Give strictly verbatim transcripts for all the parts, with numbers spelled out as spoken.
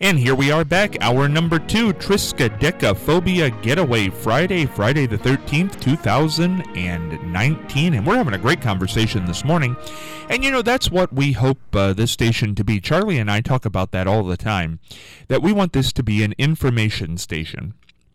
And here we are back, hour number two, Triskaidekaphobia Getaway Friday, Friday the thirteenth, two thousand nineteen. And we're having a great conversation this morning. And you know, that's what we hope uh, this station to be. Charlie and I talk about that all the time, that we want this to be an information station,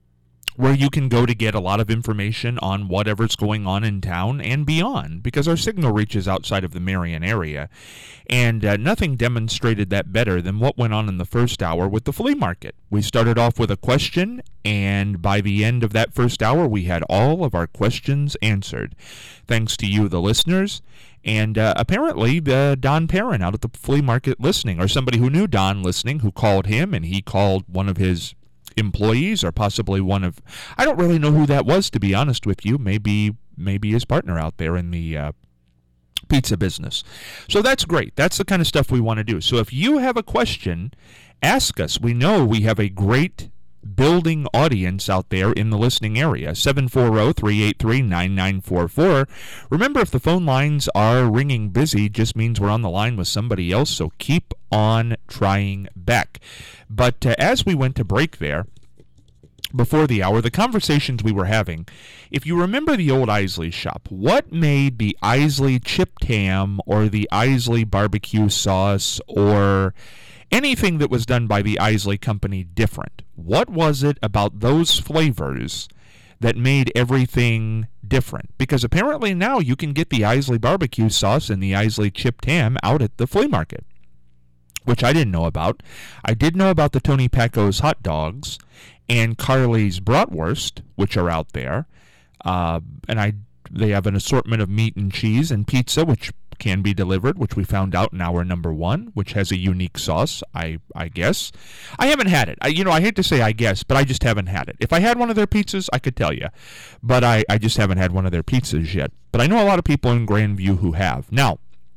where you can go to get a lot of information on whatever's going on in town and beyond, because our signal reaches outside of the Marion area. And uh, nothing demonstrated that better than what went on in the first hour with the flea market. We started off with a question, and by the end of that first hour, we had all of our questions answered. Thanks to you, the listeners. And uh, apparently, uh, Don Perrin out at the flea market listening, or somebody who knew Don listening, who called him, and he called one of his employees, or possibly one of, I don't really know who that was, to be honest with you. Maybe maybe his partner out there in the uh, pizza business. So that's great. That's the kind of stuff we want to do. So if you have a question, ask us. We know we have a great building audience out there in the listening area. seven four zero, three eight three, nine nine four four. Remember, if the phone lines are ringing busy, just means we're on the line with somebody else, so keep on trying back. But uh, as we went to break there, before the hour, the conversations we were having, if you remember the old Isley shop, what made the Isley chipped ham or the Isley barbecue sauce or anything that was done by the Isley Company different? What was it about those flavors that made everything different? Because apparently now you can get the Isley barbecue sauce and the Isley chipped ham out at the flea market, which I didn't know about. I did know about the Tony Packo's hot dogs and Carly's bratwurst, which are out there. Uh, and I they have an assortment of meat and cheese and pizza, which can be delivered, which we found out in hour number one, which has a unique sauce, I I guess. I haven't had it. I, you know, I hate to say I guess, but I just haven't had it. If I had one of their pizzas, I could tell you. But I, I just haven't had one of their pizzas yet. But I know a lot of people in Grandview who have. Now,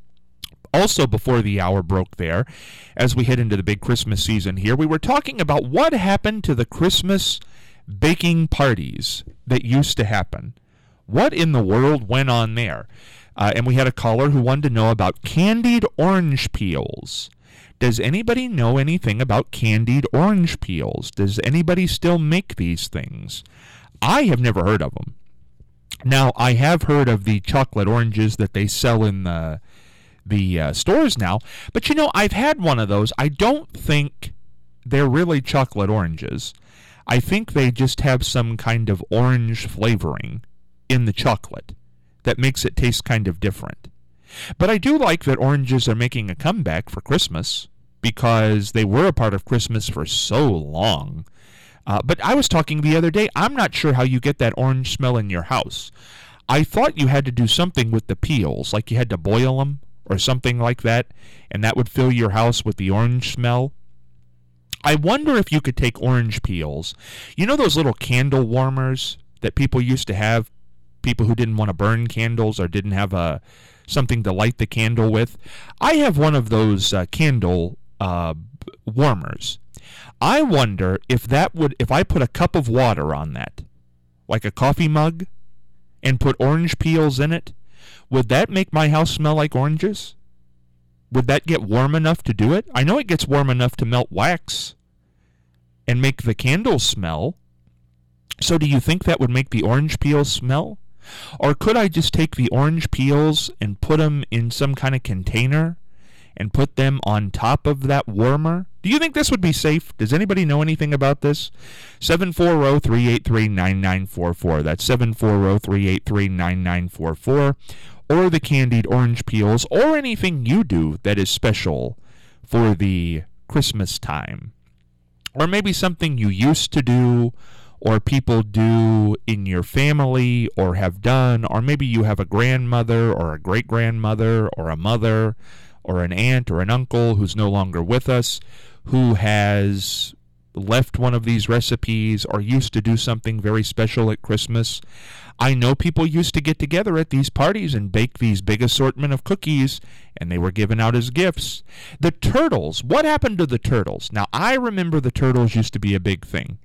also before the hour broke there, as we head into the big Christmas season here, we were talking about what happened to the Christmas baking parties that used to happen. What in the world went on there? Uh, and we had a caller who wanted to know about candied orange peels. Does anybody know anything about candied orange peels? Does anybody still make these things? I have never heard of them. Now, I have heard of the chocolate oranges that they sell in the the uh, stores now, but you know, I've had one of those. I don't think they're really chocolate oranges. I think they just have some kind of orange flavoring in the chocolate that makes it taste kind of different. But I do like that oranges are making a comeback for Christmas, because they were a part of Christmas for so long. Uh, but I was talking the other day, I'm not sure how you get that orange smell in your house. I thought you had to do something with the peels, like you had to boil them or something like that, and that would fill your house with the orange smell. I wonder if you could take orange peels. You know those little candle warmers that people used to have, people who didn't want to burn candles or didn't have a something to light the candle with? I have one of those uh, candle uh, warmers. I wonder if that would, if I put a cup of water on that, like a coffee mug, and put orange peels in it, would that make my house smell like oranges? Would that get warm enough to do it? I know it gets warm enough to melt wax and make the candles smell. So do you think that would make the orange peels smell? Or could I just take the orange peels and put them in some kind of container and put them on top of that warmer? Do you think this would be safe? Does anybody know anything about this? seven four zero, three eight three, nine nine four four. That's seven four zero, three eight three, nine nine four four. Or the candied orange peels, or anything you do that is special for the Christmas time. Or maybe something you used to do, or people do in your family or have done, or maybe you have a grandmother or a great-grandmother or a mother or an aunt or an uncle who's no longer with us, who has left one of these recipes or used to do something very special at Christmas. I know people used to get together at these parties and bake these big assortment of cookies, and they were given out as gifts. The turtles, what happened to the turtles? Now, I remember the turtles used to be a big thing.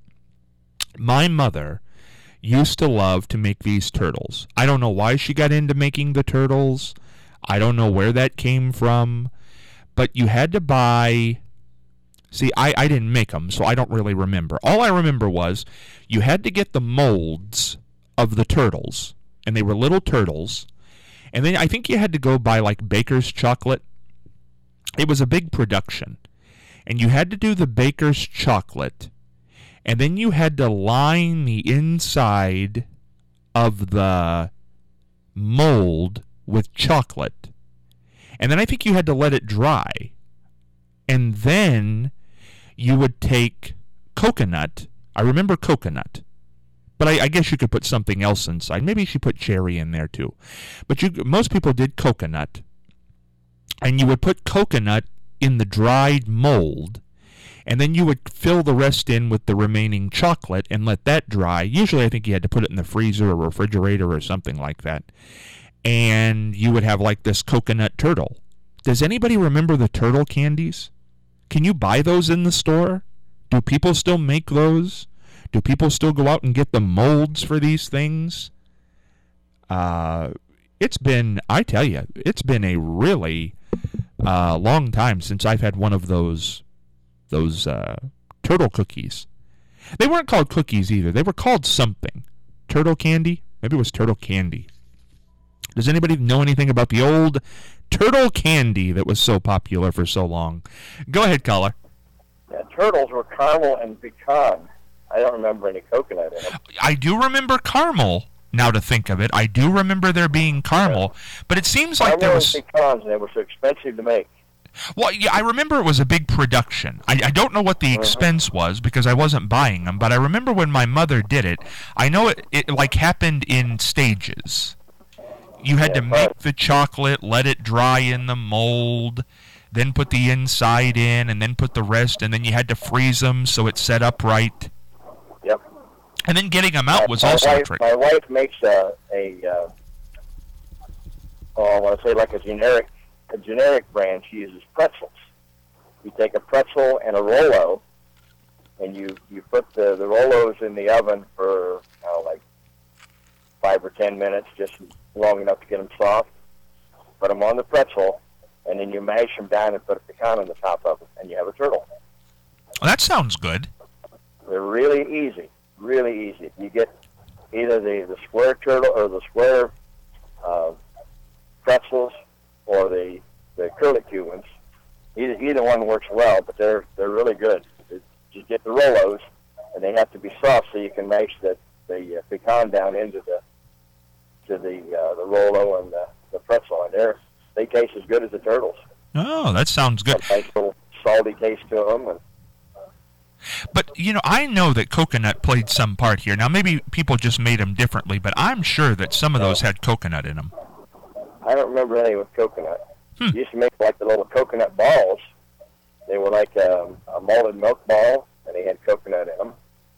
My mother used to love to make these turtles. I don't know why she got into making the turtles. I don't know where that came from. But you had to buy See, I, I didn't make them, so I don't really remember. All I remember was you had to get the molds of the turtles, and they were little turtles, and then I think you had to go buy, like, Baker's chocolate. It was a big production, and you had to do the Baker's chocolate, and then you had to line the inside of the mold with chocolate, and then I think you had to let it dry, and then you would take coconut. I remember coconut, but I, I guess you could put something else inside. Maybe you should put cherry in there too. But you, most people did coconut, and you would put coconut in the dried mold, and then you would fill the rest in with the remaining chocolate and let that dry. Usually I think you had to put it in the freezer or refrigerator or something like that. And you would have like this coconut turtle. Does anybody remember the turtle candies? Can you buy those in the store? Do people still make those? Do people still go out and get the molds for these things? Uh, it's been, I tell you, it's been a really uh, long time since I've had one of those those uh, turtle cookies. They weren't called cookies either. They were called something. Turtle candy? Maybe it was turtle candy. Does anybody know anything about the old turtle candy that was so popular for so long? Go ahead, caller. Yeah, turtles were caramel and pecan. I don't remember any coconut in them. I do remember caramel, now to think of it. I do remember there being caramel, yeah. But it seems like caramel there was... and pecans, and they were so expensive to make. Well, yeah, I remember it was a big production. I, I don't know what the expense was because I wasn't buying them, but I remember when my mother did it, I know it, it like happened in stages. You had yeah, to make right. the chocolate, let it dry in the mold, then put the inside in, and then put the rest, and then you had to freeze them so it set up right. Yep. And then getting them out my, was my also wife, a trick. My wife makes a, a uh, oh, I want to say like a generic, a generic brand. She uses pretzels. You take a pretzel and a Rolo, and you, you put the, the Rolos in the oven for, you know, like five or ten minutes, just long enough to get them soft. Put them on the pretzel, and then you mash them down and put a pecan on the top of it, and you have a turtle. Well, that sounds good. They're really easy, really easy. You get either the, the square turtle or the square uh, pretzels or the the curlicue ones. Either either one works well, but they're they're really good. You get the Rolos, and they have to be soft so you can mash the the uh, pecan down into the to the uh, the Rolo and the, the pretzel, and they're they taste as good as the turtles. Oh, that sounds good. A nice little salty taste to them. And, but, you know, I know that coconut played some part here. Now, maybe people just made them differently, but I'm sure that some of those had coconut in them. I don't remember any with coconut. Hmm. You used to make like the little coconut balls. They were like um, a malted milk ball, and they had coconut in them.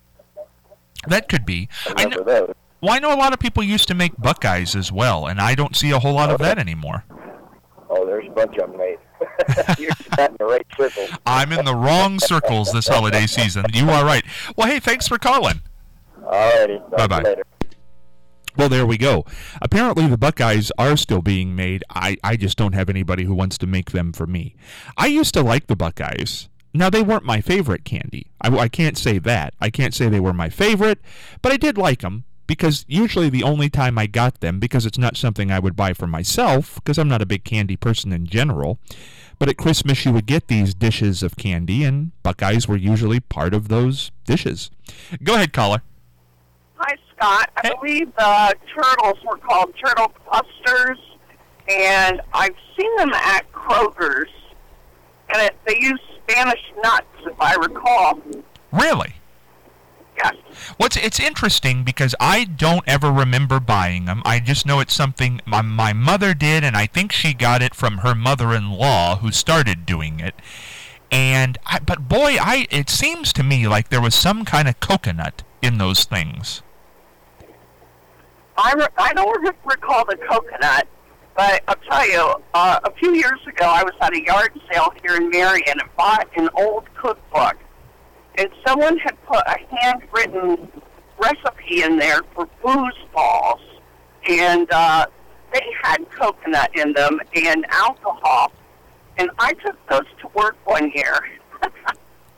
That could be. I remember I know, those. Well, I know a lot of people used to make Buckeyes as well, and I don't see a whole lot of that anymore. Oh, there's a bunch of them made. You're not in the right circles. I'm in the wrong circles this holiday season. You are right. Well, hey, thanks for calling. All righty. Bye-bye. Well, there we go. Apparently the Buckeyes are still being made. I, I just don't have anybody who wants to make them for me. I used to like the Buckeyes. Now, they weren't my favorite candy. I, I can't say that. I can't say they were my favorite, but I did like them. Because usually the only time I got them, because it's not something I would buy for myself, because I'm not a big candy person in general, but at Christmas you would get these dishes of candy, and Buckeyes were usually part of those dishes. Go ahead, caller. Hi, Scott. I hey. believe the turtles were called turtle clusters, and I've seen them at Kroger's, and it, they use Spanish nuts, if I recall. Really? Yes. Well, it's, it's interesting because I don't ever remember buying them. I just know it's something my, my mother did, and I think she got it from her mother-in-law who started doing it. And I, but boy, I it seems to me like there was some kind of coconut in those things. I, re- I don't recall the coconut, but I'll tell you, uh, a few years ago I was at a yard sale here in Marion and bought an old cookbook. And someone had put a handwritten recipe in there for booze balls. And uh, they had coconut in them and alcohol. And I took those to work one year.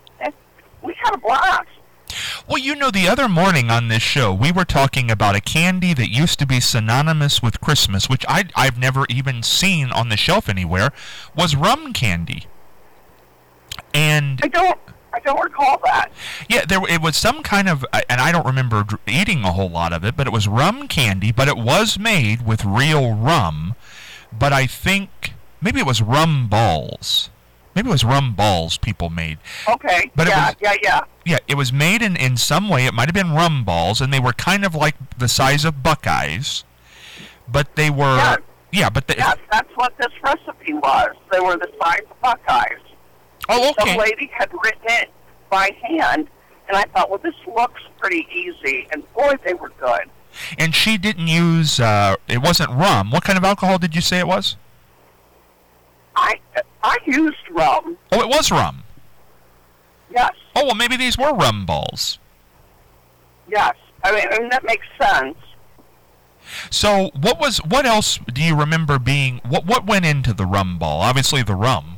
had a blast. Well, you know, the other morning on this show, we were talking about a candy that used to be synonymous with Christmas, which I, I've never even seen on the shelf anywhere, was rum candy. And I don't, I don't recall that. Yeah, there it was some kind of, and I don't remember eating a whole lot of it, but it was rum candy, but it was made with real rum. But I think maybe it was rum balls. Maybe it was rum balls people made. Okay. But yeah, it was, yeah, yeah. Yeah, it was made in, in some way. It might have been rum balls, and they were kind of like the size of Buckeyes. But they were... Yeah, yeah but... They, yes, that's what this recipe was. They were the size of Buckeyes. Oh, okay. Some lady had written it by hand, and I thought, well, this looks pretty easy. And boy, they were good. And she didn't use... Uh, it wasn't rum. What kind of alcohol did you say it was? I I used rum. Oh, it was rum. Yes. Oh, well, maybe these were rum balls. Yes. I mean, I mean that makes sense. So, what was what else do you remember being what what went into the rum ball? Obviously, the rum.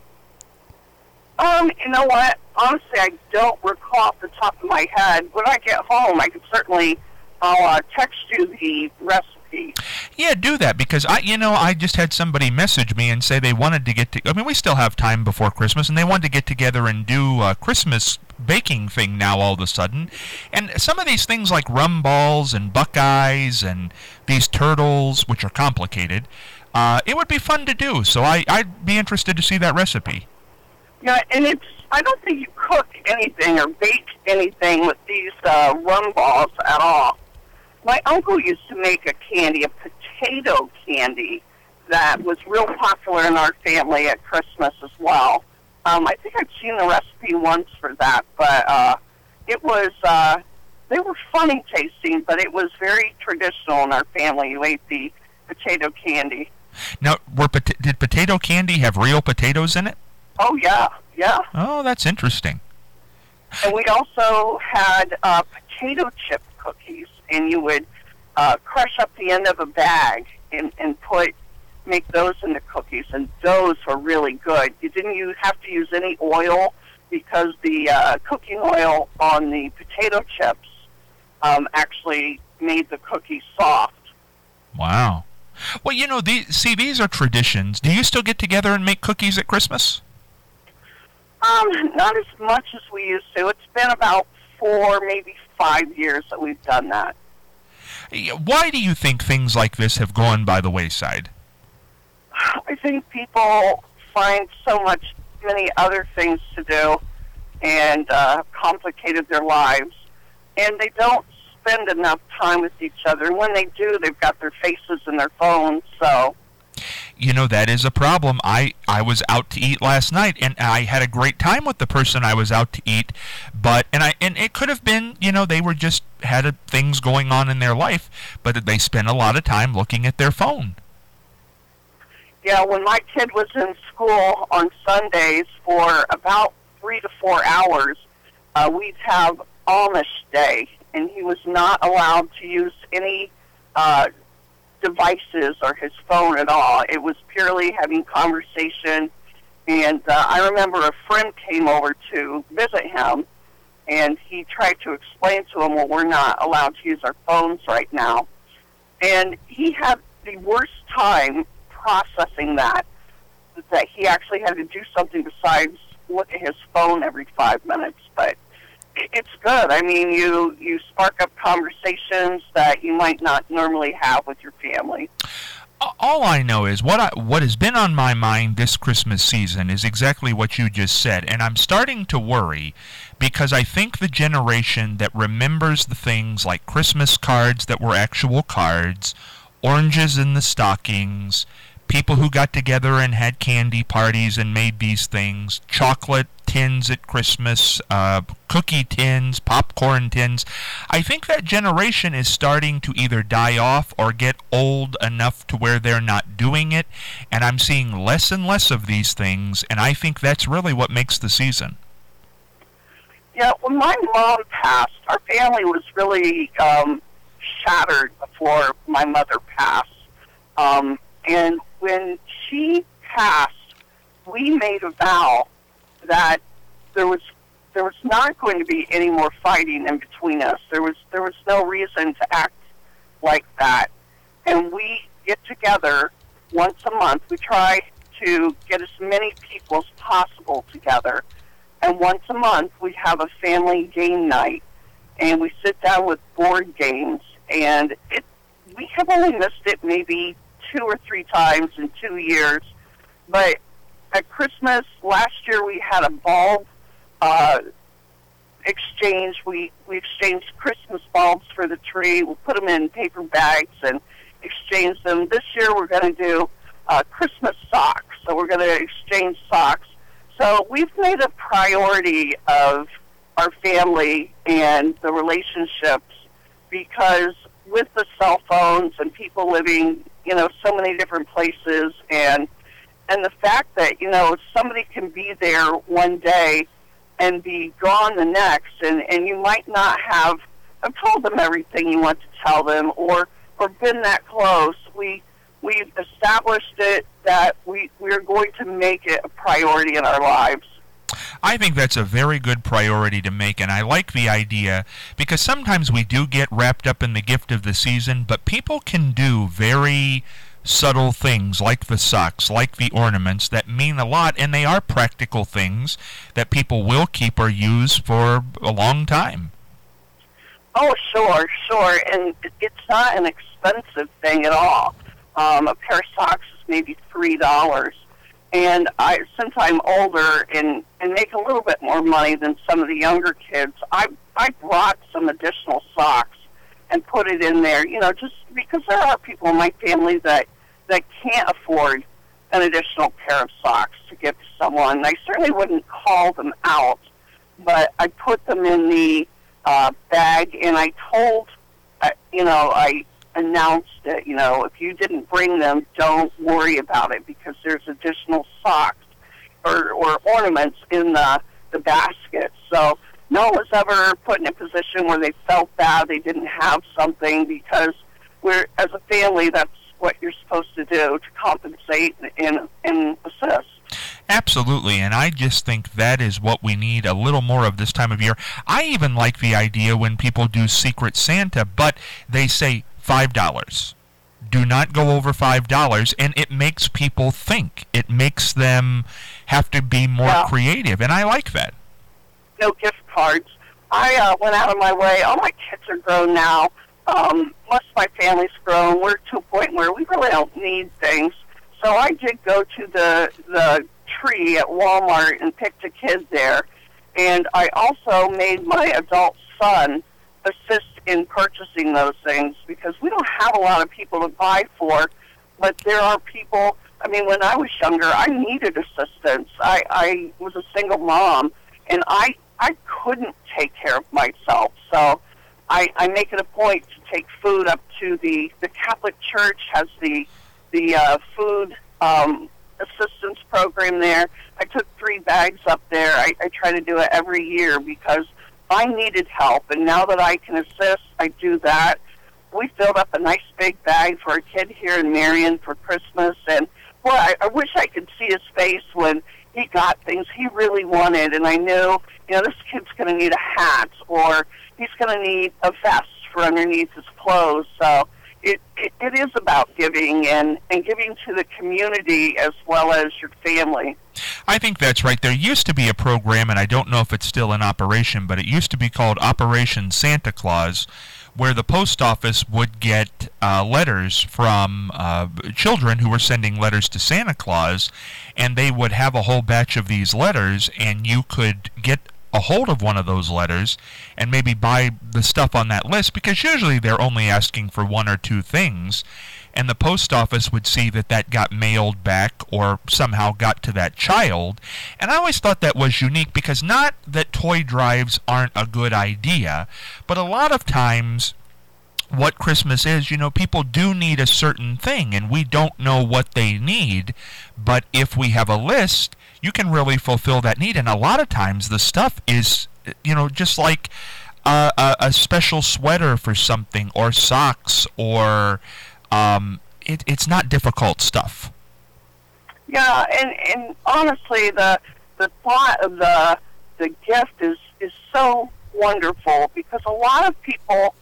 Um, you know what? Honestly, I don't recall off the top of my head. When I get home, I could certainly I'll uh, text you the recipe. Yeah, do that, because I, you know, I just had somebody message me and say they wanted to get to. I mean, we still have time before Christmas, and they wanted to get together and do a Christmas baking thing now all of a sudden. And some of these things like rum balls and Buckeyes and these turtles, which are complicated, uh, it would be fun to do. So I, I'd be interested to see that recipe. Yeah, and it's. I don't think you cook anything or bake anything with these uh, rum balls at all. My uncle used to make a candy, a potato candy, that was real popular in our family at Christmas as well. Um, I think I'd seen the recipe once for that, but uh, it was, uh, they were funny tasting, but it was very traditional in our family. You ate the potato candy. Now, were pot- did potato candy have real potatoes in it? Oh, yeah, yeah. Oh, that's interesting. And we also had uh, potato chip cookies, and you would uh, crush up the end of a bag and, and put make those into cookies, and those were really good. You didn't use, have to use any oil because the uh, cooking oil on the potato chips um, actually made the cookies soft. Wow. Well, you know, these, see, these are traditions. Do you still get together and make cookies at Christmas? Um, not as much as we used to. It's been about four, maybe five years that we've done that. Why do you think things like this have gone by the wayside? I think people find so much, many other things to do and uh, complicated their lives, and they don't spend enough time with each other. And when they do, they've got their faces in their phones, so... You know, that is a problem. I, I was out to eat last night, and I had a great time with the person I was out to eat, but, and I, and it could have been, you know, they were just, had a, things going on in their life, but they spent a lot of time looking at their phone. Yeah, when my kid was in school on Sundays for about three to four hours, uh, we'd have Amish Day, and he was not allowed to use any uh, devices or his phone at all. It was purely having conversation, and uh, I remember a friend came over to visit him, and he tried to explain to him, well, we're not allowed to use our phones right now. And he had the worst time processing that, that he actually had to do something besides look at his phone every five minutes. But it's good. I mean, you, you spark up conversations that you might not normally have with your family. All I know is what I, what has been on my mind this Christmas season is exactly what you just said, and I'm starting to worry because I think the generation that remembers the things like Christmas cards that were actual cards, oranges in the stockings, people who got together and had candy parties and made these things, chocolate tins at Christmas, uh, cookie tins, popcorn tins. I think that generation is starting to either die off or get old enough to where they're not doing it, and I'm seeing less and less of these things, and I think that's really what makes the season. Yeah, when my mom passed, our family was really um, shattered before my mother passed. Um, and when she passed, we made a vow that there was there was not going to be any more fighting in between us. There was there was no reason to act like that. And we get together once a month. We try to get as many people as possible together. And once a month, we have a family game night. And we sit down with board games. And it, we have only missed it maybe two or three times in two years. But at Christmas, last year, we had a bulb uh, exchange. We, we exchanged Christmas bulbs for the tree. We'll put them in paper bags and exchange them. This year, we're going to do uh, Christmas socks. So we're going to exchange socks. So we've made a priority of our family and the relationships, because with the cell phones and people living, you know, so many different places, and and the fact that, you know, somebody can be there one day and be gone the next, and, and you might not have, have told them everything you want to tell them, or or been that close. We we've established it that we we're going to make it a priority in our lives. I think that's a very good priority to make, and I like the idea, because sometimes we do get wrapped up in the gift of the season, but people can do very subtle things like the socks, like the ornaments, that mean a lot, and they are practical things that people will keep or use for a long time. Oh, sure, sure, and it's not an expensive thing at all. Um, a pair of socks is maybe three dollars. And I, since I'm older and, and make a little bit more money than some of the younger kids, I I brought some additional socks and put it in there, you know, just because there are people in my family that, that can't afford an additional pair of socks to give to someone. I certainly wouldn't call them out, but I put them in the uh, bag, and I told, uh, you know, I announced it, you know, if you didn't bring them, don't worry about it, because there's additional socks or, or ornaments in the, the basket. So no one was ever put in a position where they felt bad they didn't have something, because we're, as a family, that's what you're supposed to do, to compensate and, and assist. Absolutely, and I just think that is what we need a little more of this time of year. I even like the idea when people do Secret Santa, but they say five dollars. Do not go over five dollars, and it makes people think. It makes them have to be more yeah. creative, and I like that. No gift cards. I uh, went out of my way. All my kids are grown now. Um, most of my family's grown. We're to a point where we really don't need things. So I did go to the the tree at Walmart and picked a kid there. And I also made my adult son assist in purchasing those things, because we don't have a lot of people to buy for, but there are people. I mean, when I was younger, I needed assistance. I, I was a single mom, and I I couldn't take care of myself. So I, I make it a point to take food up to the, the Catholic Church has the the uh, food um, assistance program there. I took three bags up there. I, I try to do it every year, because I needed help, and now that I can assist, I do that. We filled up a nice big bag for a kid here in Marion for Christmas, and boy, I, I wish I could see his face when he got things he really wanted, and I knew, you know, this kid's going to need a hat, or he's going to need a vest for underneath his clothes. So it, it, it is about giving, and, and giving to the community as well as your family. I think that's right. There used to be a program, and I don't know if it's still in operation, but it used to be called Operation Santa Claus, where the post office would get uh, letters from uh, children who were sending letters to Santa Claus, and they would have a whole batch of these letters, and you could get a hold of one of those letters and maybe buy the stuff on that list, because usually they're only asking for one or two things, and the post office would see that that got mailed back or somehow got to that child. And I always thought that was unique, because not that toy drives aren't a good idea, but a lot of times what Christmas is, you know, people do need a certain thing, and we don't know what they need, but if we have a list, you can really fulfill that need. And a lot of times the stuff is, you know, just like a, a, a special sweater for something, or socks, or um, it, it's not difficult stuff. Yeah, and, and honestly, the the thought of the the gift is, is so wonderful because a lot of people,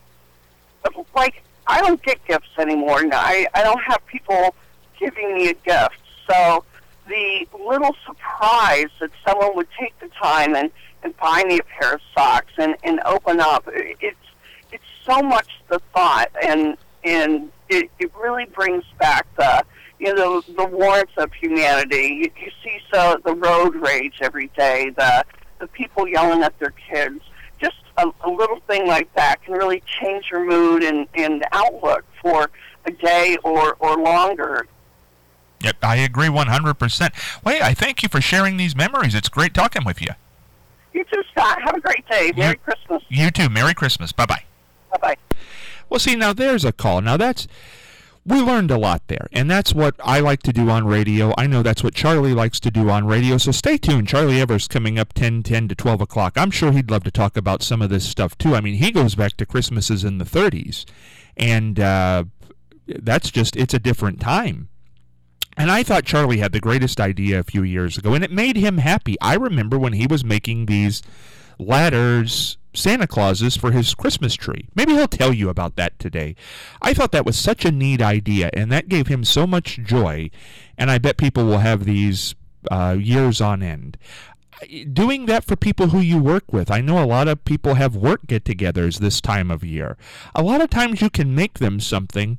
like, I don't get gifts anymore. I, I don't have people giving me a gift. So the little surprise that someone would take the time and, and buy me a pair of socks and, and open up, it's it's so much the thought, and and it, it really brings back the you know the, the warmth of humanity. You, you see so the road rage every day, the the people yelling at their kids. Just a, a little thing like that can really change your mood and, and outlook for a day or, or longer. Yep, I agree one hundred percent. Well, I thank you for sharing these memories. It's great talking with you. You too, Scott. Have a great day. Merry you, Christmas. You too. Merry Christmas. Bye-bye. Bye-bye. Well, see, now there's a call. Now, that's... We learned a lot there, and that's what I like to do on radio. I know that's what Charlie likes to do on radio, so stay tuned. Charlie Evers coming up ten, ten to twelve o'clock. I'm sure he'd love to talk about some of this stuff, too. I mean, he goes back to Christmases in the thirties, and uh, that's just, it's a different time. And I thought Charlie had the greatest idea a few years ago, and it made him happy. I remember when he was making these ladders, Santa Clauses, for his Christmas tree. Maybe he'll tell you about that today. I thought that was such a neat idea, and that gave him so much joy, and I bet people will have these uh, years on end. Doing that for people who you work with. I know a lot of people have work get-togethers this time of year. A lot of times you can make them something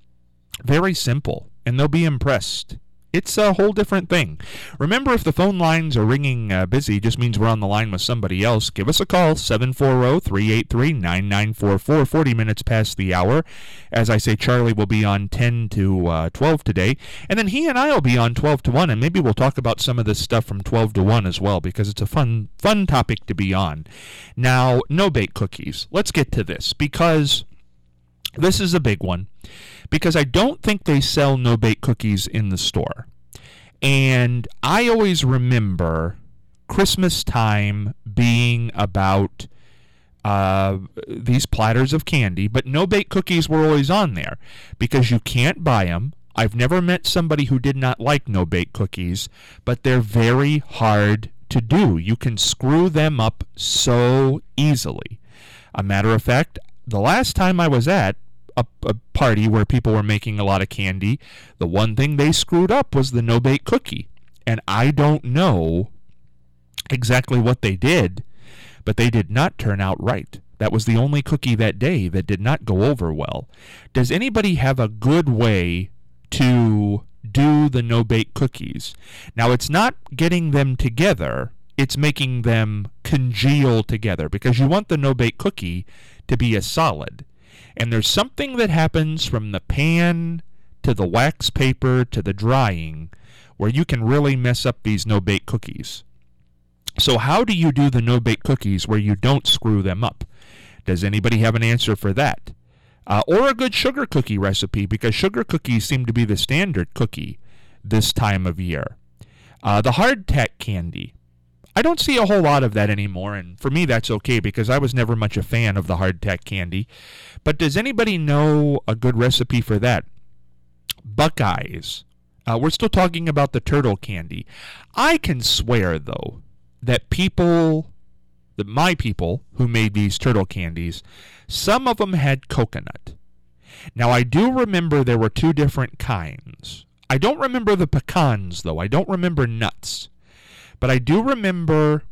very simple, and they'll be impressed. It's a whole different thing. Remember, if the phone lines are ringing uh, busy, just means we're on the line with somebody else. Give us a call, seven four zero, three eight three, nine nine four four, forty minutes past the hour. As I say, Charlie will be on ten to twelve today, and then he and I will be on twelve to one, and maybe we'll talk about some of this stuff from twelve to one as well, because it's a fun, fun topic to be on. Now, no-bake cookies. Let's get to this, because this is a big one. Because I don't think they sell no-bake cookies in the store. And I always remember Christmas time being about uh, these platters of candy, but no-bake cookies were always on there because you can't buy them. I've never met somebody who did not like no-bake cookies, but they're very hard to do. You can screw them up so easily. A matter of fact, the last time I was at A, a party where people were making a lot of candy, the one thing they screwed up was the no-bake cookie. And I don't know exactly what they did, but they did not turn out right. That was the only cookie that day that did not go over well. Does anybody have a good way to do the no-bake cookies? Now, it's not getting them together, it's making them congeal together, because you want the no-bake cookie to be a solid. And there's something that happens from the pan to the wax paper to the drying where you can really mess up these no-bake cookies. So how do you do the no-bake cookies where you don't screw them up? Does anybody have an answer for that? Uh, or a good sugar cookie recipe, because sugar cookies seem to be the standard cookie this time of year. Uh, the hardtack candy. I don't see a whole lot of that anymore, and for me that's okay because I was never much a fan of the hardtack candy. But does anybody know a good recipe for that? Buckeyes. Uh, we're still talking about the turtle candy. I can swear, though, that people, that my people who made these turtle candies, some of them had coconut. Now, I do remember there were two different kinds. I don't remember the pecans, though. I don't remember nuts. But I do remember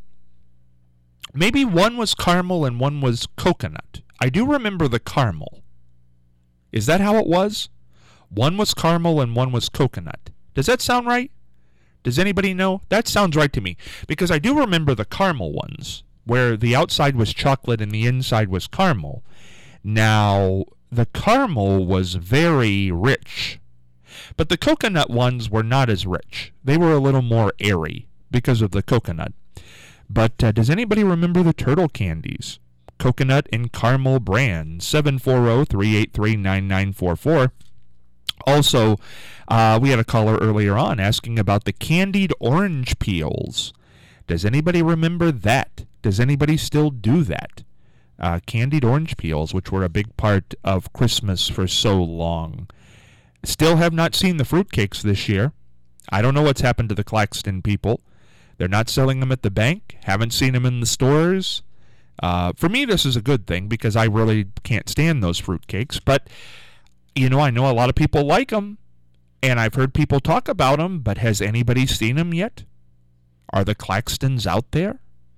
maybe one was caramel and one was coconut. I do remember the caramel. Is that how it was? One was caramel and one was coconut. Does that sound right? Does anybody know? That sounds right to me. Because I do remember the caramel ones, where the outside was chocolate and the inside was caramel. Now, the caramel was very rich. But the coconut ones were not as rich. They were a little more airy because of the coconut. But uh, does anybody remember the turtle candies? Coconut and caramel brand, seven four zero, three eight three, nine nine four four. Also, uh, we had a caller earlier on asking about the candied orange peels. Does anybody remember that? Does anybody still do that? Uh, candied orange peels, which were a big part of Christmas for so long. Still have not seen the fruitcakes this year. I don't know what's happened to the Claxton people. They're not selling them at the bank. Haven't seen them in the stores. Uh, for me, this is a good thing because I really can't stand those fruitcakes. But, you know, I know a lot of people like them, and I've heard people talk about them, but has anybody seen them yet? Are the Claxtons out there?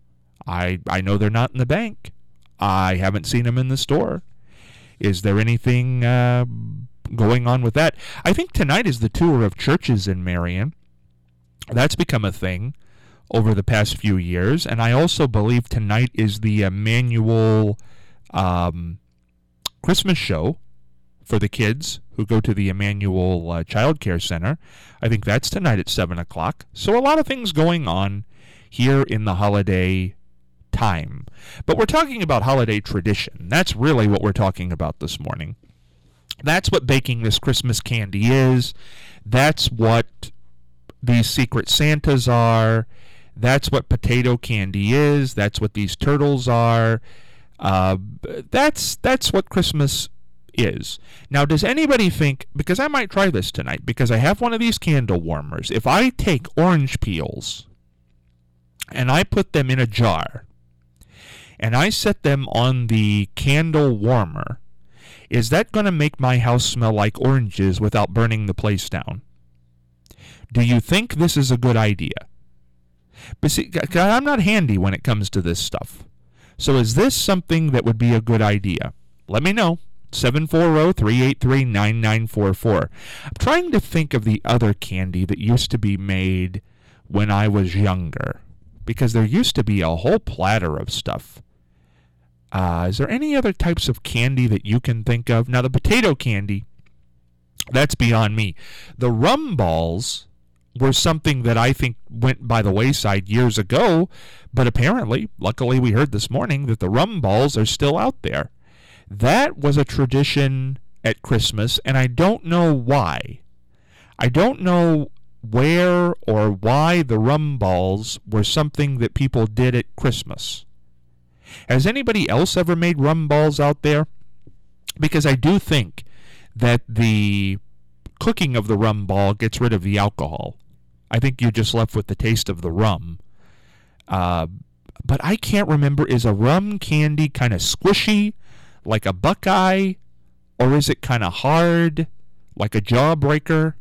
I I know they're not in the bank. I haven't seen them in the store. Is there anything uh, going on with that? I think tonight is the tour of churches in Marion. That's become a thing over the past few years. And I also believe tonight is the Emmanuel um, Christmas show for the kids who go to the Emmanuel uh, Child Care Center. I think that's tonight at seven o'clock. So a lot of things going on here in the holiday time. But we're talking about holiday tradition. That's really what we're talking about this morning. That's what baking this Christmas candy is. That's what these Secret Santas are. That's what potato candy is. That's what these turtles are. Uh, that's that's what Christmas is. Now, does anybody think, because I might try this tonight, because I have one of these candle warmers, if I take orange peels and I put them in a jar and I set them on the candle warmer, is that going to make my house smell like oranges without burning the place down? Do you think this is a good idea? But see, I'm not handy when it comes to this stuff. So is this something that would be a good idea? Let me know. seven four zero, three eight three, nine nine four four. I'm trying to think of the other candy that used to be made when I was younger, because there used to be a whole platter of stuff. Uh, is there any other types of candy that you can think of? Now, the potato candy, that's beyond me. The rum balls were something that I think went by the wayside years ago, but apparently, luckily we heard this morning that the rum balls are still out there. That was a tradition at Christmas, and I don't know why. I don't know where or why the rum balls were something that people did at Christmas. Has anybody else ever made rum balls out there? Because I do think that the cooking of the rum ball gets rid of the alcohol. I think you're just left with the taste of the rum. Uh, but I can't remember, is a rum candy kind of squishy, like a Buckeye, or is it kind of hard, like a Jawbreaker?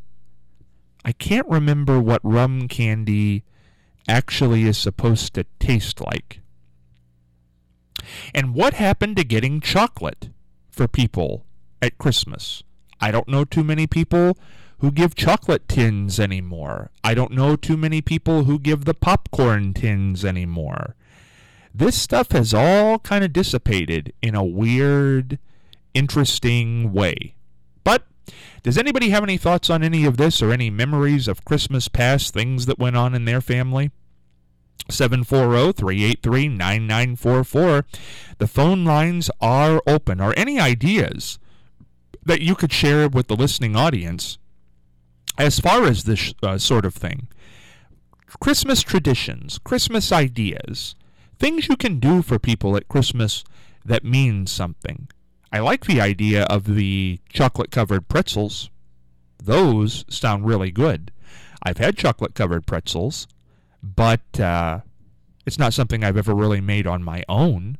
I can't remember what rum candy actually is supposed to taste like. And what happened to getting chocolate for people at Christmas? I don't know too many people who give chocolate tins anymore. I don't know too many people who give the popcorn tins anymore. This stuff has all kind of dissipated in a weird, interesting way. But does anybody have any thoughts on any of this or any memories of Christmas past, things that went on in their family? seven four zero, three eight three, nine nine four four. The phone lines are open. Or any ideas that you could share with the listening audience as far as this uh, sort of thing. Christmas traditions, Christmas ideas, things you can do for people at Christmas that mean something. I like the idea of the chocolate-covered pretzels. Those sound really good. I've had chocolate-covered pretzels, but uh, it's not something I've ever really made on my own.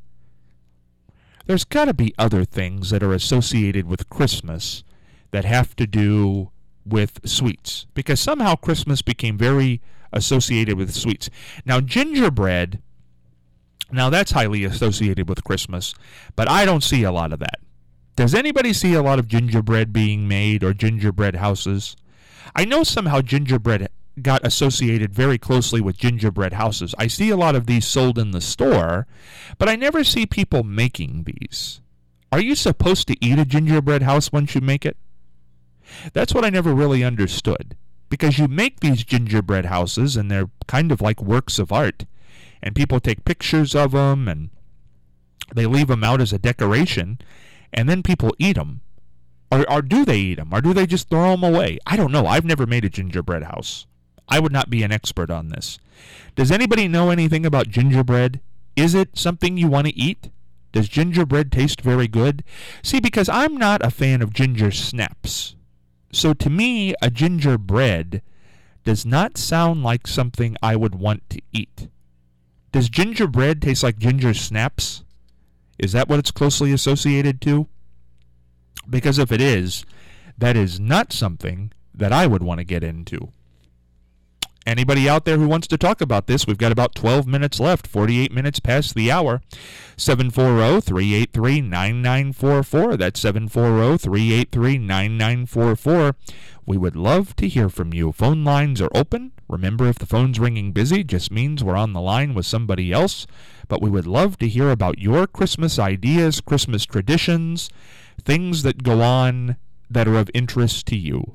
There's got to be other things that are associated with Christmas that have to do with sweets, because somehow Christmas became very associated with sweets. Now, gingerbread, now that's highly associated with Christmas, but I don't see a lot of that. Does anybody see a lot of gingerbread being made or gingerbread houses? I know somehow gingerbread got associated very closely with gingerbread houses. I see a lot of these sold in the store, but I never see people making these. Are you supposed to eat a gingerbread house once you make it? That's what I never really understood, because you make these gingerbread houses and they're kind of like works of art, and people take pictures of them and they leave them out as a decoration, and then people eat them. Or, or do they eat them? Or do they just throw them away? I don't know. I've never made a gingerbread house. I would not be an expert on this. Does anybody know anything about gingerbread? Is it something you want to eat? Does gingerbread taste very good? See, because I'm not a fan of ginger snaps. So to me, a gingerbread does not sound like something I would want to eat. Does gingerbread taste like ginger snaps? Is that what it's closely associated to? Because if it is, that is not something that I would want to get into. Anybody out there who wants to talk about this? We've got about twelve minutes left, forty-eight minutes past the hour. seven four zero, three eight three, nine nine four four. That's seven four zero, three eight three, nine nine four four. We would love to hear from you. Phone lines are open. Remember, if the phone's ringing busy, just means we're on the line with somebody else. But we would love to hear about your Christmas ideas, Christmas traditions, things that go on that are of interest to you.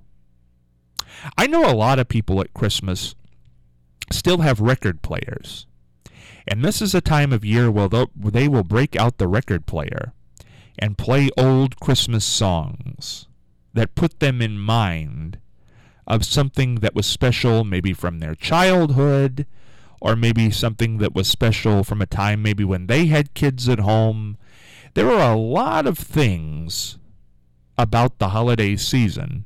I know a lot of people at Christmas still have record players. And this is a time of year where they will break out the record player and play old Christmas songs that put them in mind of something that was special, maybe from their childhood, or maybe something that was special from a time maybe when they had kids at home. There are a lot of things about the holiday season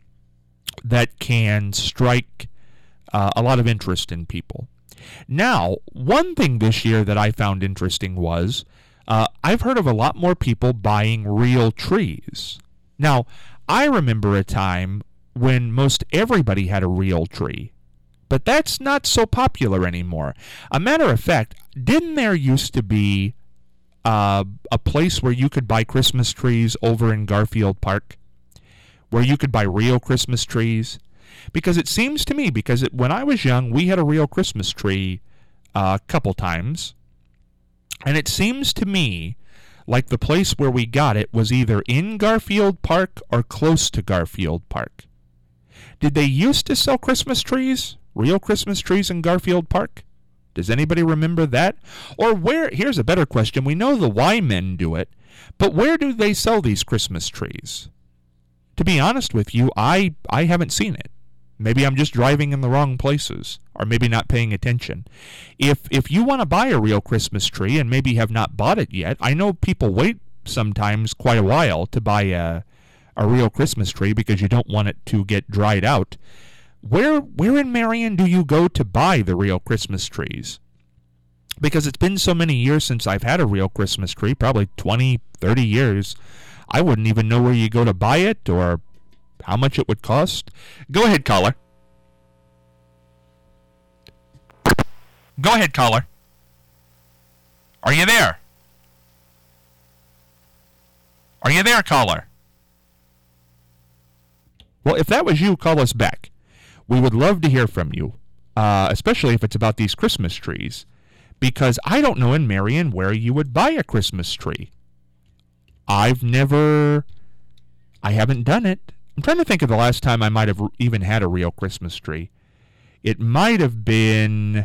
that can strike uh, a lot of interest in people. Now, one thing this year that I found interesting was uh, I've heard of a lot more people buying real trees. Now, I remember a time when most everybody had a real tree, but that's not so popular anymore. A matter of fact, didn't there used to be uh, a place where you could buy Christmas trees over in Garfield Park, where you could buy real Christmas trees? Because it seems to me, because it, when I was young, we had a real Christmas tree uh, a couple times, and it seems to me like the place where we got it was either in Garfield Park or close to Garfield Park. Did they used to sell Christmas trees, real Christmas trees in Garfield Park? Does anybody remember that? Or where, here's a better question, we know the Y-Men do it, but where do they sell these Christmas trees? To be honest with you, I, I haven't seen it. Maybe I'm just driving in the wrong places, or maybe not paying attention. If if you want to buy a real Christmas tree and maybe have not bought it yet, I know people wait sometimes quite a while to buy a, a real Christmas tree because you don't want it to get dried out. Where where in Marion do you go to buy the real Christmas trees? Because it's been so many years since I've had a real Christmas tree, probably twenty, thirty years. I wouldn't even know where you go to buy it or how much it would cost. Go ahead, caller. Go ahead, caller. Are you there? Are you there, caller? Well, if that was you, call us back. We would love to hear from you, uh, especially if it's about these Christmas trees, because I don't know in Marion where you would buy a Christmas tree. I've never, I haven't done it. I'm trying to think of the last time I might have even had a real Christmas tree. It might have been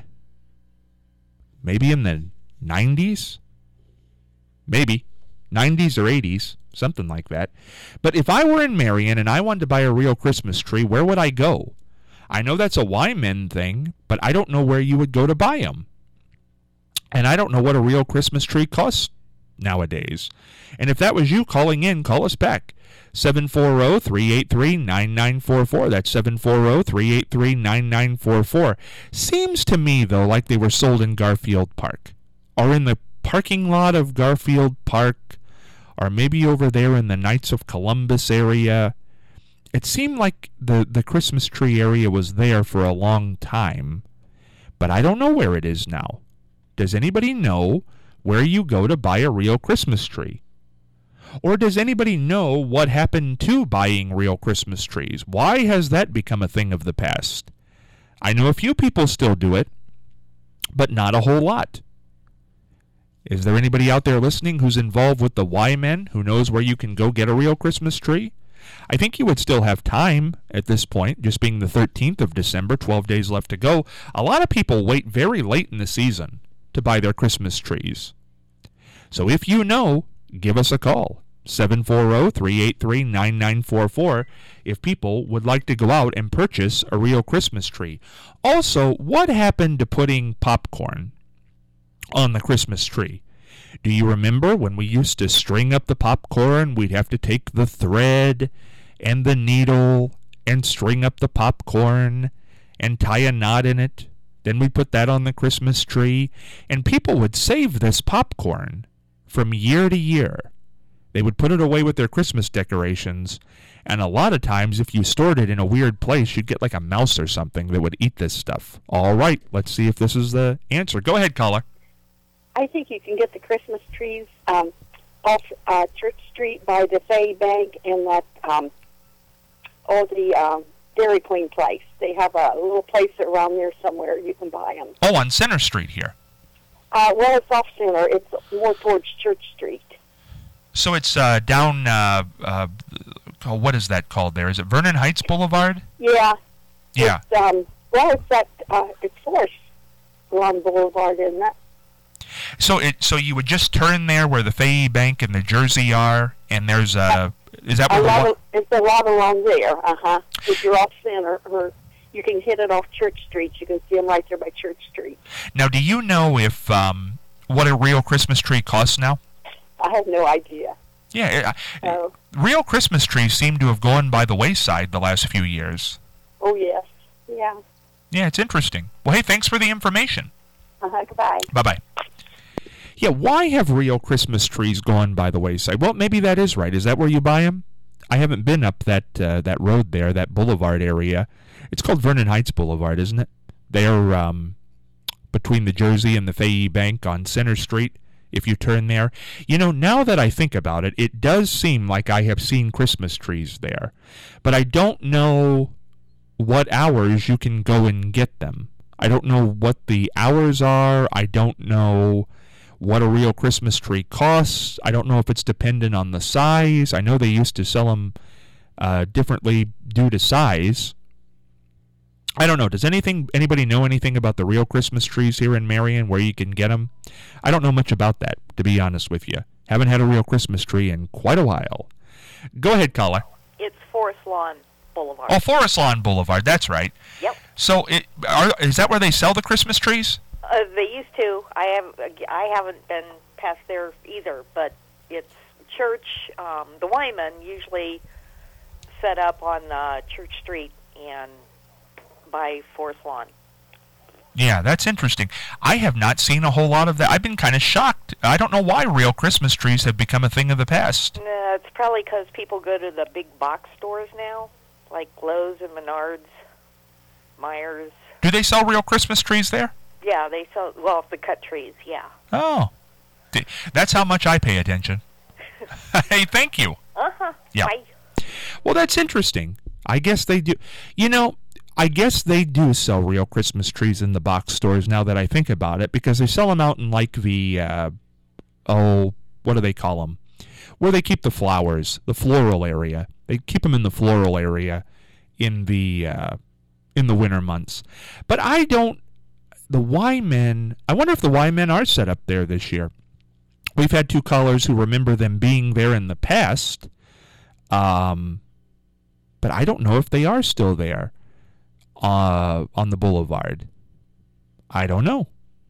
maybe in the nineties? Maybe. nineties or eighties, something like that. But if I were in Marion and I wanted to buy a real Christmas tree, where would I go? I know that's a Y-Men thing, but I don't know where you would go to buy them. And I don't know what a real Christmas tree costs nowadays. And if that was you calling in, call us back. seven four zero, three eight three, nine nine four four. That's seven four zero, three eight three, nine nine four four. Seems to me, though, like they were sold in Garfield Park, or in the parking lot of Garfield Park, or maybe over there in the Knights of Columbus area. It seemed like the, the Christmas tree area was there for a long time, but I don't know where it is now. Does anybody know where you go to buy a real Christmas tree? Or does anybody know what happened to buying real Christmas trees? Why has that become a thing of the past? I know a few people still do it, but not a whole lot. Is there anybody out there listening who's involved with the Y-Men, who knows where you can go get a real Christmas tree? I think you would still have time at this point, just being the thirteenth of December, twelve days left to go. A lot of people wait very late in the season to buy their Christmas trees. So if you know, give us a call. seven four zero, three eight three, nine nine four four if people would like to go out and purchase a real Christmas tree. Also, what happened to putting popcorn on the Christmas tree? Do you remember when we used to string up the popcorn? We'd have to take the thread and the needle and string up the popcorn and tie a knot in it. Then we'd put that on the Christmas tree. And people would save this popcorn from year to year. They would put it away with their Christmas decorations. And a lot of times, if you stored it in a weird place, you'd get like a mouse or something that would eat this stuff. All right, let's see if this is the answer. Go ahead, caller. I think you can get the Christmas trees um, off uh, Church Street by the Fay Bank and that, um, oh, the um, Dairy Queen place. They have a little place around there somewhere you can buy them. Oh, on Center Street here. Uh, well, it's off Center. It's more towards Church Street. So it's uh, down, uh, uh, oh, what is that called there? Is it Vernon Heights Boulevard? Yeah. Yeah. It's, um, well, it's that, uh, it's Forest Lawn Boulevard, isn't it? So it, so you would just turn there where the Fay Bank and the Jersey are, and there's a, is that where a the lot wa- of, it's a lot along there, uh-huh. If you're off Center, or you can hit it off Church Street. You can see them right there by Church Street. Now, do you know if, um, what a real Christmas tree costs now? I have no idea. Yeah, uh, Oh. real Christmas trees seem to have gone by the wayside the last few years. Oh, yes. Yeah. Yeah, it's interesting. Well, hey, thanks for the information. Uh-huh. Goodbye. Bye-bye. Yeah, why have real Christmas trees gone by the wayside? Well, maybe that is right. Is that where you buy them? I haven't been up that uh, that road there, that boulevard area. It's called Vernon Heights Boulevard, isn't it? They're um, between the Jersey and the Fay Bank on Center Street, if you turn there. You know, now that I think about it, it does seem like I have seen Christmas trees there. But I don't know what hours you can go and get them. I don't know what the hours are. I don't know what a real Christmas tree costs. I don't know if it's dependent on the size. I know they used to sell them uh, differently due to size. I don't know. Does anything anybody know anything about the real Christmas trees here in Marion, where you can get them? I don't know much about that, to be honest with you. Haven't had a real Christmas tree in quite a while. Go ahead, caller. It's Forest Lawn Boulevard. Oh, Forest Lawn Boulevard. That's right. Yep. So, it, are, is that where they sell the Christmas trees? Uh, they used to. I have. I haven't been past there either. But it's Church. Um, the Wyman usually set up on uh, Church Street and by Forest Lawn. Yeah, that's interesting. I have not seen a whole lot of that. I've been kind of shocked. I don't know why real Christmas trees have become a thing of the past. No, it's probably because people go to the big box stores now, like Lowe's and Menards, Myers. Do they sell real Christmas trees there? Yeah, they sell, well, the cut trees, yeah. Oh, that's how much I pay attention. Hey, thank you. Uh-huh. Yeah. Bye. Well, that's interesting. I guess they do. You know, I guess they do sell real Christmas trees in the box stores now that I think about it, because they sell them out in like the, uh, oh, what do they call them? Where they keep the flowers, the floral area. They keep them in the floral area in the uh, in the winter months. But I don't, the Y-Men, I wonder if the Y-Men are set up there this year. We've had two callers who remember them being there in the past, um, but I don't know if they are still there uh, on the boulevard. I don't know.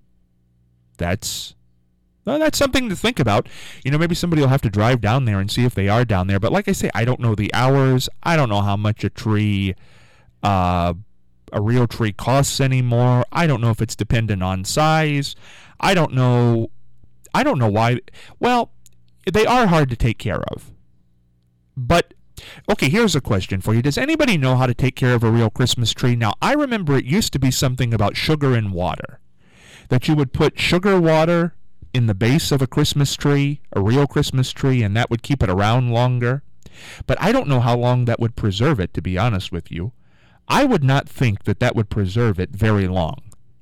That's well, that's something to think about. You know, maybe somebody will have to drive down there and see if they are down there. But like I say, I don't know the hours. I don't know how much a tree, uh, a real tree costs anymore. I don't know if it's dependent on size. I don't know. I don't know why. Well, they are hard to take care of. But, okay, here's a question for you. Does anybody know how to take care of a real Christmas tree? Now, I remember it used to be something about sugar and water. That you would put sugar water in the base of a Christmas tree, a real Christmas tree, and that would keep it around longer. But I don't know how long that would preserve it, to be honest with you. I would not think that that would preserve it very long.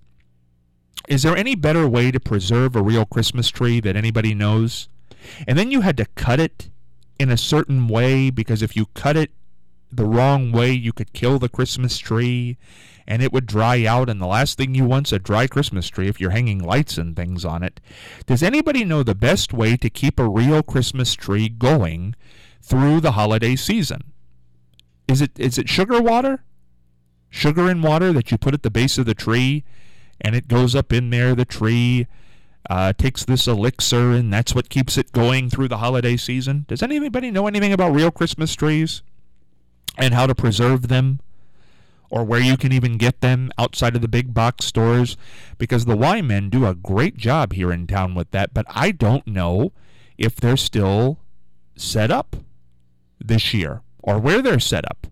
Is there any better way to preserve a real Christmas tree that anybody knows? And then you had to cut it in a certain way, because if you cut it the wrong way, you could kill the Christmas tree, and it would dry out, and the last thing you want's a dry Christmas tree if you're hanging lights and things on it. Does anybody know the best way to keep a real Christmas tree going through the holiday season? Is it is it sugar water? Sugar and water that you put at the base of the tree, and it goes up in there, the tree uh, takes this elixir, and that's what keeps it going through the holiday season? Does anybody know anything about real Christmas trees and how to preserve them? or where you can even get them outside of the big box stores, because the Y-Men do a great job here in town with that, but I don't know if they're still set up this year or where they're set up.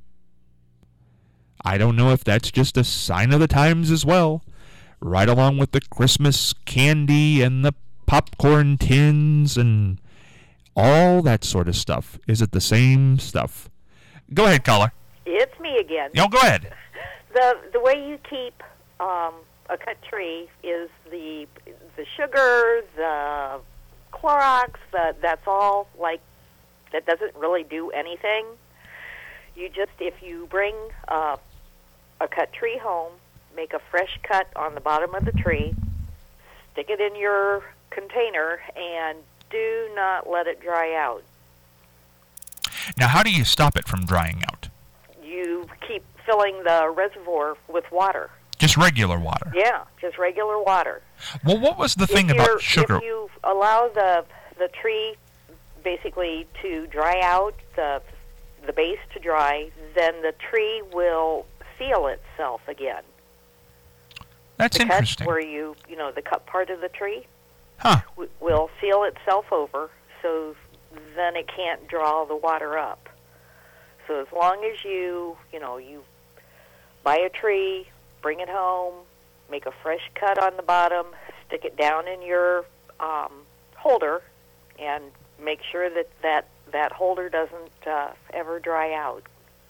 I don't know if that's just a sign of the times as well, right along with the Christmas candy and the popcorn tins and all that sort of stuff. Is it the same stuff? Go ahead, caller. It's me again. No, go ahead. The the way you keep um, a cut tree is the the sugar, the Clorox, the, that's all, like, that doesn't really do anything. You just, if you bring uh, a cut tree home, make a fresh cut on the bottom of the tree, stick it in your container, and do not let it dry out. Now, how do you stop it from drying out? You keep filling the reservoir with water. Just regular water? Yeah, just regular water. Well, what was the thing if about sugar? If you allow the the tree basically to dry out, the the base to dry, then the tree will seal itself again. That's the interesting. Cut where you, you know, the cut part of the tree huh. w- will seal itself over, so then it can't draw the water up. So as long as you, you know, you buy a tree, bring it home, make a fresh cut on the bottom, stick it down in your um, holder, and make sure that that, that holder doesn't uh, ever dry out.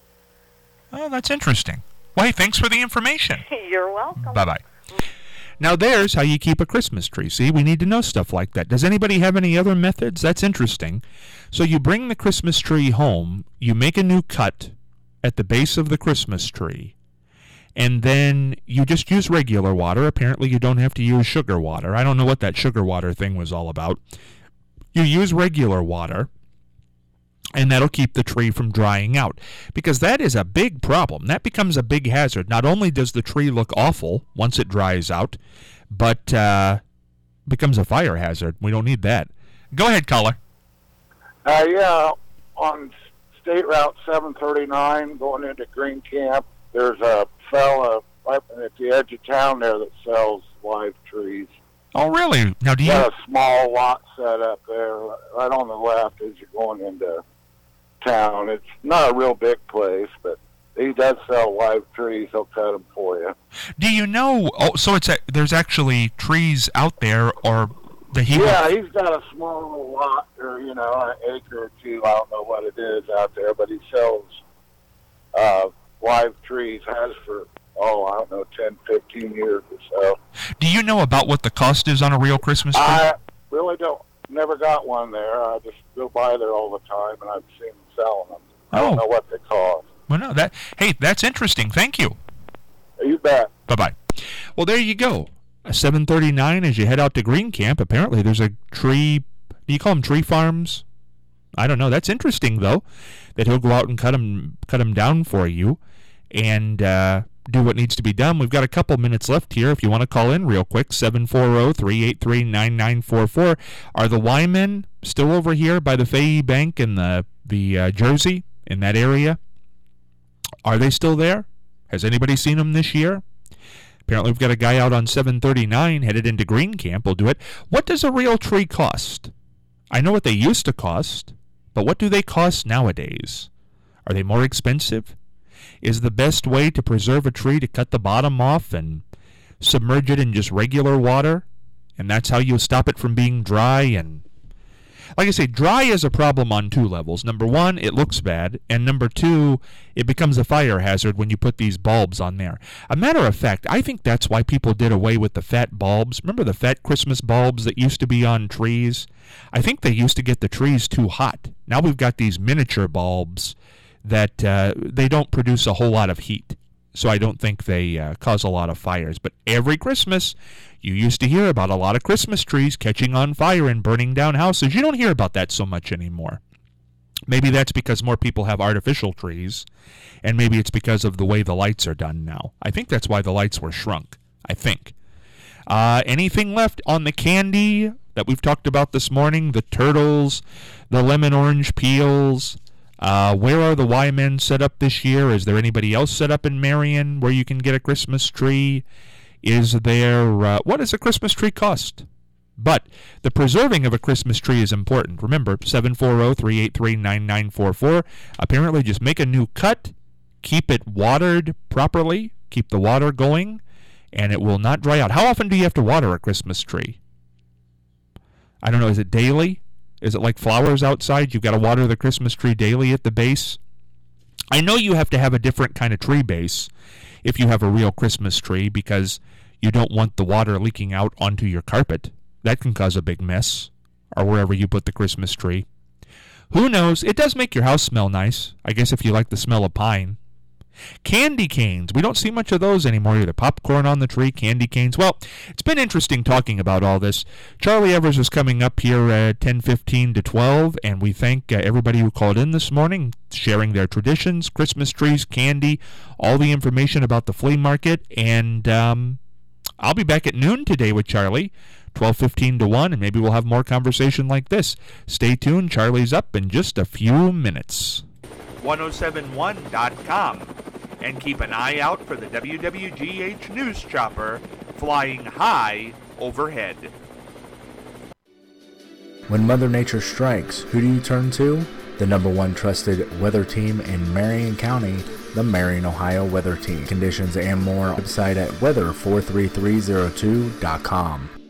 Oh, that's interesting. Well, hey, thanks for the information. You're welcome. Bye-bye. Now, there's how you keep a Christmas tree. See, we need to know stuff like that. Does anybody have any other methods? That's interesting. So you bring the Christmas tree home, you make a new cut at the base of the Christmas tree, and then you just use regular water. Apparently, you don't have to use sugar water. I don't know what that sugar water thing was all about. You use regular water, and that'll keep the tree from drying out, because that is a big problem. That becomes a big hazard. Not only does the tree look awful once it dries out, but uh, becomes a fire hazard. We don't need that. Go ahead, caller. Uh, yeah, on State Route seven thirty-nine going into Green Camp, there's a fella right at the edge of town there that sells live trees. Oh, really? Now, do you... Got a small lot set up there right on the left as you're going into town. It's not a real big place, but he does sell live trees. He'll cut them for you. Do you know... Oh, so it's a, there's actually trees out there, or... the he Yeah, he's got a small little lot, or, you know, an acre or two. I don't know what it is out there, but he sells uh, live trees, has for... oh, I don't know, ten, fifteen years or so. Do you know about what the cost is on a real Christmas tree? I really don't. Never got one there. I just go by there all the time, and I've seen them selling them. I Oh. don't know what they cost. Well, no, that... Hey, that's interesting. Thank you. You bet. Bye-bye. Well, there you go. seven thirty-nine as you head out to Green Camp. Apparently there's a tree... Do you call them tree farms? I don't know. That's interesting, though, that he'll go out and cut them, cut them down for you and uh, do what needs to be done. We've got a couple minutes left here. If you want to call in real quick, seven four zero, three eight three, nine nine four four. Are the Y-Men still over here by the Fayette Bank and the, the uh, Jersey in that area? Are they still there? Has anybody seen them this year? Apparently we've got a guy out on seven thirty-nine headed into Green Camp. We'll do it. What does a real tree cost? I know what they used to cost, but what do they cost nowadays? Are they more expensive? Is the best way to preserve a tree to cut the bottom off and submerge it in just regular water? And that's how you stop it from being dry? And like I say, dry is a problem on two levels. Number one, it looks bad. And number two, it becomes a fire hazard when you put these bulbs on there. A matter of fact, I think that's why people did away with the fat bulbs. Remember the fat Christmas bulbs that used to be on trees? I think they used to get the trees too hot. Now we've got these miniature bulbs that uh, they don't produce a whole lot of heat. So I don't think they uh, cause a lot of fires. But every Christmas, you used to hear about a lot of Christmas trees catching on fire and burning down houses. You don't hear about that so much anymore. Maybe that's because more people have artificial trees, and maybe it's because of the way the lights are done now. I think that's why the lights were shrunk. I think. Uh, anything left on the candy that we've talked about this morning? The turtles, the lemon orange peels, Uh, where are the Y Men set up this year? Is there anybody else set up in Marion where you can get a Christmas tree? Is there, uh, what does a Christmas tree cost? But the preserving of a Christmas tree is important. Remember, seven four zero, three eight three, nine nine four four. Apparently, just make a new cut, keep it watered properly, keep the water going, and it will not dry out. How often do you have to water a Christmas tree? I don't know, is it daily? Is it like flowers outside? You've got to water the Christmas tree daily at the base? I know you have to have a different kind of tree base if you have a real Christmas tree because you don't want the water leaking out onto your carpet. That can cause a big mess, or wherever you put the Christmas tree. Who knows? It does make your house smell nice, I guess if you like the smell of pine. Candy canes. We don't see much of those anymore either. Popcorn on the tree, candy canes. Well, it's been interesting talking about all this. Charlie Evers is coming up here at ten fifteen to twelve, and we thank uh, everybody who called in this morning, sharing their traditions, Christmas trees, candy, all the information about the flea market. And um, I'll be back at noon today with Charlie, twelve fifteen to one, and maybe we'll have more conversation like this. Stay tuned. Charlie's up in just a few minutes. ten seventy-one dot com, and keep an eye out for the W W G H News Chopper flying high overhead. When Mother Nature strikes, who do you turn to? The number one trusted weather team in Marion County, the Marion, Ohio Weather Team. Conditions and more, website at weather four three three zero two dot com.